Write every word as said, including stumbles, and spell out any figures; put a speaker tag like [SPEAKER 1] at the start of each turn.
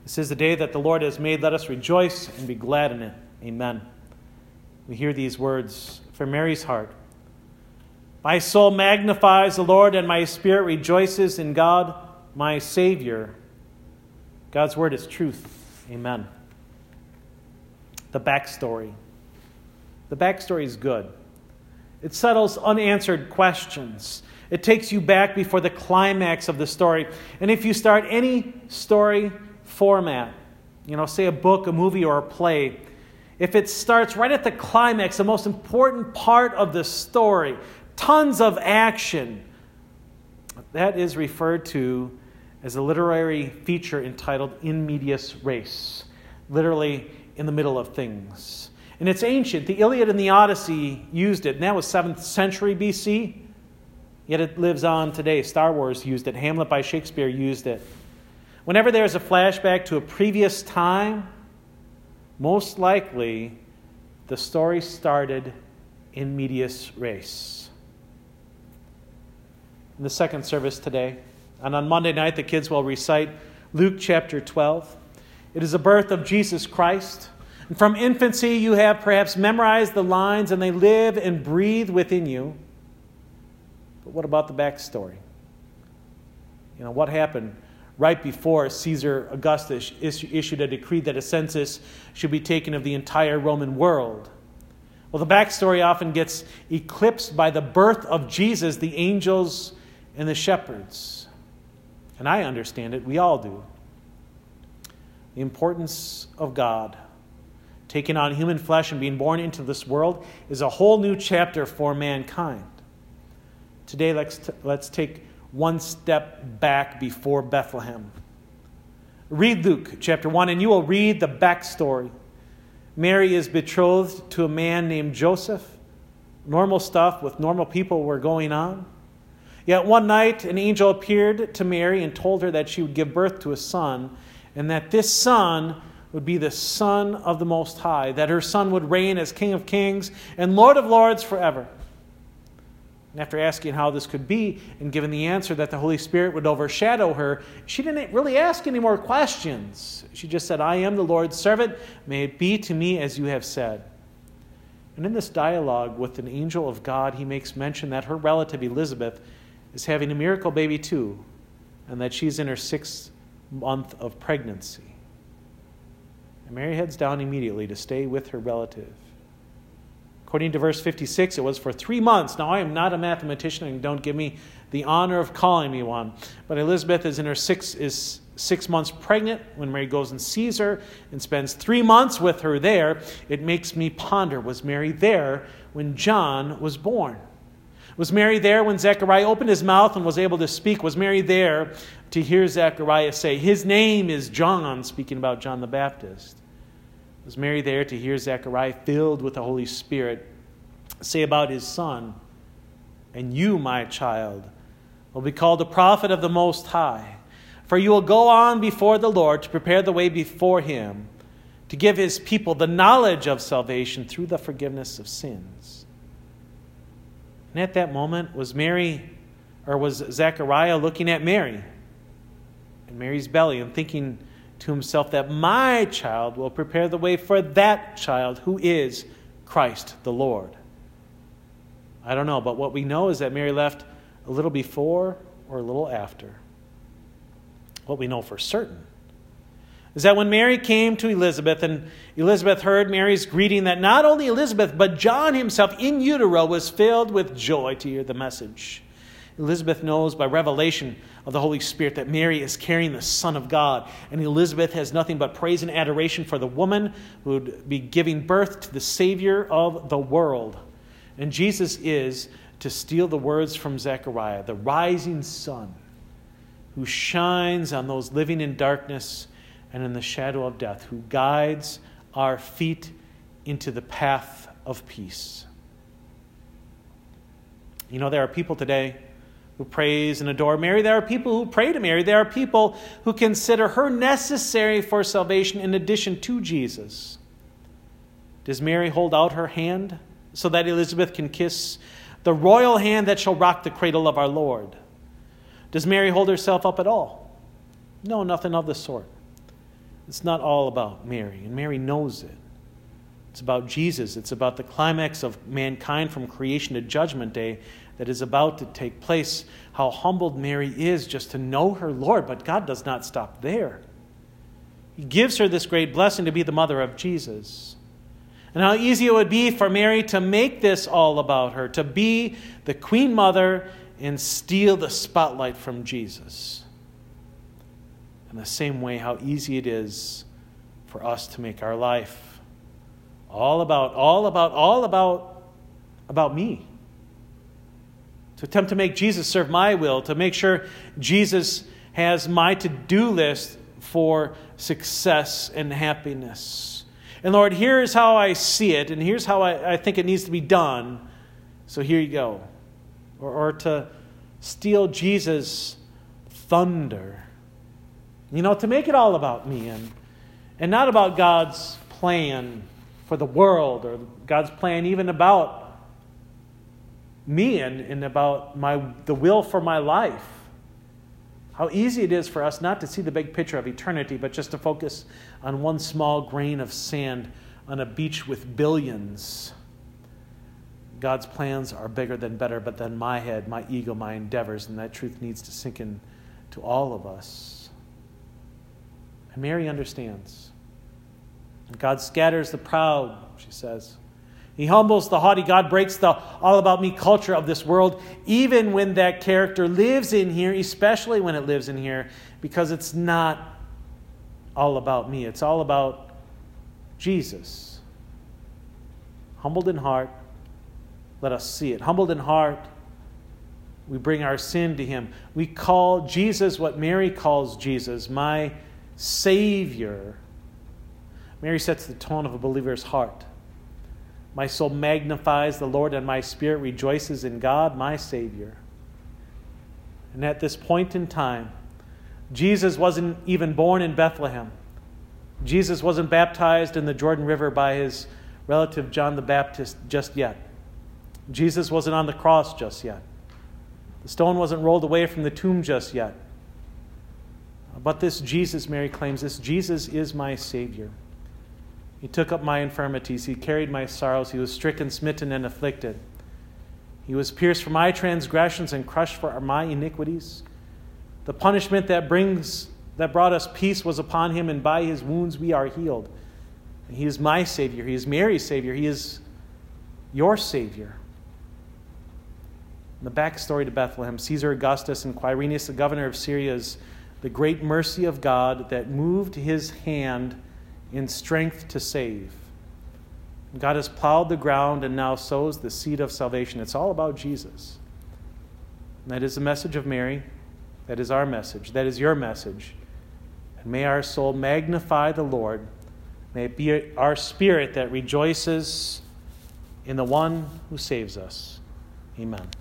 [SPEAKER 1] This is the day that the Lord has made. Let us rejoice and be glad in it. Amen. We hear these words from Mary's heart. My soul magnifies the Lord, and my spirit rejoices in God, my Savior. God's word is truth. Amen. The backstory. The backstory is good. It settles unanswered questions. It takes you back before the climax of the story. And if you start any story format, you know, say a book, a movie, or a play, if it starts right at the climax, the most important part of the story, tons of action, that is referred to as a literary feature entitled in medias res, literally in the middle of things. And it's ancient. The Iliad and the Odyssey used it, and that was seventh century B C, yet it lives on today. Star Wars used it. Hamlet by Shakespeare used it. Whenever there's a flashback to a previous time, most likely the story started in medias res. In the second service today, and on Monday night, the kids will recite Luke chapter twelve. It is the birth of Jesus Christ. And from infancy, you have perhaps memorized the lines, and they live and breathe within you. But what about the backstory? You know, what happened right before Caesar Augustus issued a decree that a census should be taken of the entire Roman world? Well, the backstory often gets eclipsed by the birth of Jesus, the angels, and the shepherds. And I understand it. We all do. The importance of God taking on human flesh and being born into this world is a whole new chapter for mankind. Today, let's, t- let's take one step back before Bethlehem. Read Luke chapter one, and you will read the backstory. Mary is betrothed to a man named Joseph. Normal stuff with normal people were going on. Yet one night, an angel appeared to Mary and told her that she would give birth to a son, and that this son would be the Son of the Most High, that her son would reign as King of Kings and Lord of Lords forever. And after asking how this could be, and given the answer that the Holy Spirit would overshadow her, she didn't really ask any more questions. She just said, I am the Lord's servant. May it be to me as you have said. And in this dialogue with an angel of God, he makes mention that her relative Elizabeth is having a miracle baby too, and that she's in her sixth month of pregnancy. And Mary heads down immediately to stay with her relative. According to verse fifty-six, it was for three months. Now, I am not a mathematician, and don't give me the honor of calling me one. But Elizabeth is in her six, is six months pregnant when Mary goes and sees her and spends three months with her there. It makes me ponder, was Mary there when John was born? Was Mary there when Zechariah opened his mouth and was able to speak? Was Mary there to hear Zechariah say, his name is John, speaking about John the Baptist? Was Mary there to hear Zechariah, filled with the Holy Spirit, say about his son, and you, my child, will be called the prophet of the Most High, for you will go on before the Lord to prepare the way before him, to give his people the knowledge of salvation through the forgiveness of sins. And at that moment, was Mary, or was Zechariah looking at Mary in Mary's belly and thinking to himself that my child will prepare the way for that child who is Christ the Lord? I don't know, but what we know is that Mary left a little before or a little after. What we know for certain is that when Mary came to Elizabeth and Elizabeth heard Mary's greeting, that not only Elizabeth but John himself in utero was filled with joy to hear the message. Elizabeth knows by revelation of the Holy Spirit that Mary is carrying the Son of God. And Elizabeth has nothing but praise and adoration for the woman who would be giving birth to the Savior of the world. And Jesus is, to steal the words from Zechariah, the rising sun who shines on those living in darkness and in the shadow of death, who guides our feet into the path of peace. You know, there are people today who praise and adore Mary. There are people who pray to Mary. There are people who consider her necessary for salvation in addition to Jesus. Does Mary hold out her hand so that Elizabeth can kiss the royal hand that shall rock the cradle of our Lord? Does Mary hold herself up at all? No, nothing of the sort. It's not all about Mary, and Mary knows it. It's about Jesus. It's about the climax of mankind from creation to judgment day that is about to take place. How humbled Mary is just to know her Lord, but God does not stop there. He gives her this great blessing to be the mother of Jesus. And how easy it would be for Mary to make this all about her, to be the queen mother and steal the spotlight from Jesus. In the same way, how easy it is for us to make our life all about, all about, all about, about me. To attempt to make Jesus serve my will, to make sure Jesus has my to-do list for success and happiness. And Lord, here's how I see it, and here's how I, I think it needs to be done. So here you go. Or, or to steal Jesus' thunder. You know, to make it all about me and, and not about God's plan for the world or God's plan even about me and, and about my the will for my life. How easy it is for us not to see the big picture of eternity, but just to focus on one small grain of sand on a beach with billions. God's plans are bigger than better, but then my head, my ego, my endeavors, and that truth needs to sink in to all of us. And Mary understands. God scatters the proud, she says. He humbles the haughty. God breaks the all-about-me culture of this world, even when that character lives in here, especially when it lives in here, because it's not all about me. It's all about Jesus. Humbled in heart, let us see it. Humbled in heart, we bring our sin to him. We call Jesus what Mary calls Jesus, my Savior. Mary sets the tone of a believer's heart. My soul magnifies the Lord, and my spirit rejoices in God, my Savior. And at this point in time, Jesus wasn't even born in Bethlehem. Jesus wasn't baptized in the Jordan River by his relative John the Baptist just yet. Jesus wasn't on the cross just yet. The stone wasn't rolled away from the tomb just yet. But this Jesus, Mary claims, this Jesus is my Savior. He took up my infirmities. He carried my sorrows. He was stricken, smitten, and afflicted. He was pierced for my transgressions and crushed for my iniquities. The punishment that brings that brought us peace was upon him, and by his wounds we are healed. And he is my Savior. He is Mary's Savior. He is your Savior. In the backstory to Bethlehem, Caesar Augustus and Quirinius, the governor of Syria, is the great mercy of God that moved his hand in strength to save. God has plowed the ground and now sows the seed of salvation. It's all about Jesus. And that is the message of Mary. That is our message. That is your message. And may our soul magnify the Lord. May it be our spirit that rejoices in the one who saves us. Amen.